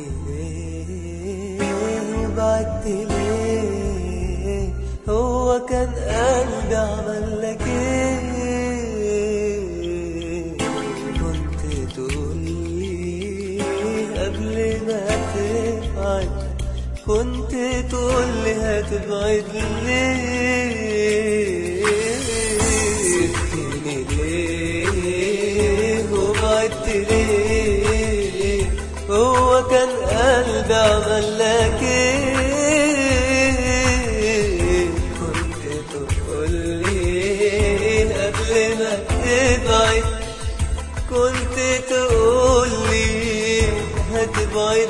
ليه وبعدت ليه؟ هو كان قلبي عمل لك ايه؟ كنت تقولي قبل ما تبعد، كنت تقولي هتبعد ليه؟ سبتني ليه وبعدت ليه؟ هو كان قلبي عمل لك ايه؟ كنت تقولي قبل ما تبعد، كنت تقولي هتبعد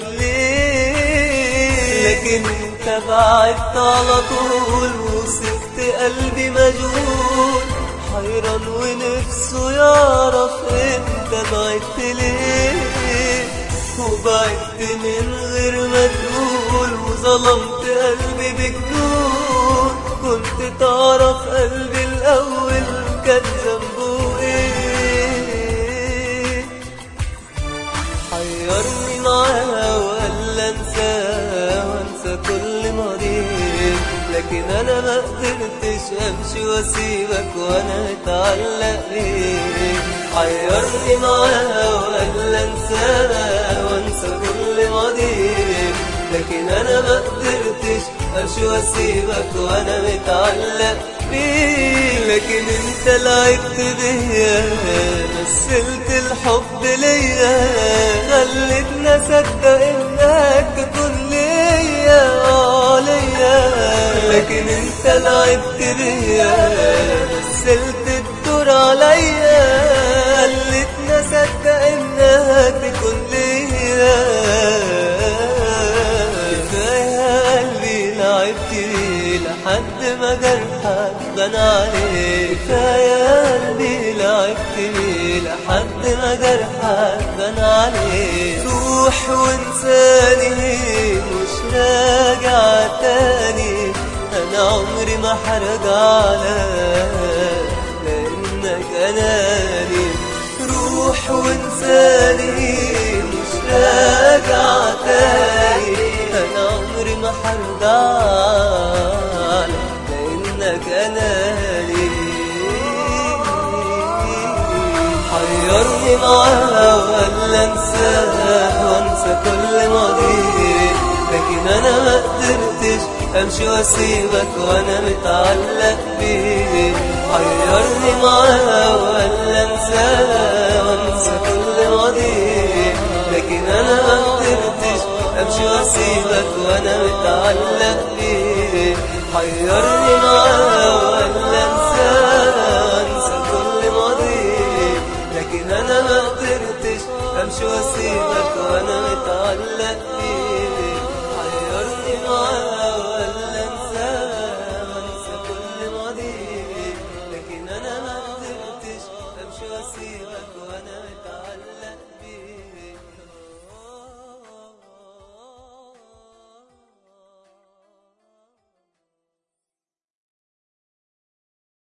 ليه؟ لكن انت بعدت على طول وسبت قلبي مجهول، حيران ونفسه يعرف انت بعدت ليه؟ وبعدت من غير ما تقول وظلمت قلبي بجنون، كنت تعرف قلبي الأول كان ذنبه ايه؟ حيرني معاها ولا انساه وانسى كل ماضيه، لكن انا ما قدرتش امشي واسيبك وانا متعلق بيك. حيرني معاها ولا انساه وانسى كل ماضيه، لكن انا ما قدرتش امشي واسيبك وانا متعلق بيك. لكن انت لعبت بيا، مثلت الحب ليا، خلتني اصدق انك تكون ليا ليا. لكن انت لعبت بيا، مثلت الدور عليا، خلتني اصدق انها تكون ليا. كفايه قلبي لعبت بيه لحد ما جرحك بان عليك، كفايه قلبي لعبت بيه لحد ما جرحك بان عليك. روح وانساني مش راجع تاني، انا عمري ما هرجع لك لانك اناني. روح وانساني مش راجع تاني، انا عمري ما هرجع لك لانك اناني. حيرني معاها ولا انساه وانسى كل ماضيه، لكن انا ما قدرتش امشي واسيبك وانا متعلق بيك. حيرني معاها ولا انساه وانسى كل ماضيه، لكن انا ما قدرتش امشي واسيبك وانا متعلق بيك. حيرني معاها ولا انساه وانسى كل ماضيه، لكن انا ما قدرتش امشي واسيبك وانا متعلق بيك. حيرني معاها ولا انساه وانسى كل ماضيه، لكن انا ما قدرتش امشي واسيبك وانا متعلق